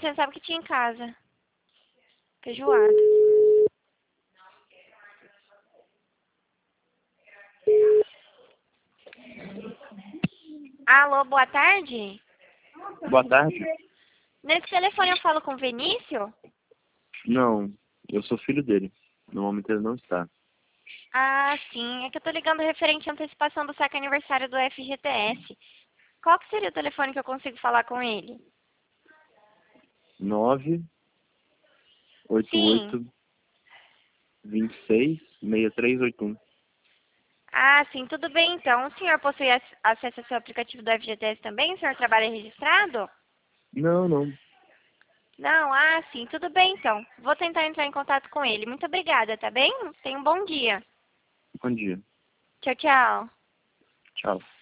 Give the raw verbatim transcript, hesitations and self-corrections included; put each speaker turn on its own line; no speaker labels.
você sabe o que tinha em casa. Feijoada. Alô, boa tarde?
Boa tarde.
Nesse telefone eu falo com o Vinícius?
Não, eu sou filho dele. No momento ele não está.
Ah, sim. É que eu tô ligando referente à antecipação do saque aniversário do F G T S. Qual que seria o telefone que eu consigo falar com ele?
nove oito
Sim.
oito dois seis seis três oito um.
Ah, sim. Tudo bem, então. O senhor possui ac- acesso ao seu aplicativo do F G T S também? O senhor trabalha registrado?
Não, não.
Não? Ah, sim. Tudo bem, então. Vou tentar entrar em contato com ele. Muito obrigada, tá bem? Tenha um bom dia.
Bom dia.
Tchau, tchau.
Tchau.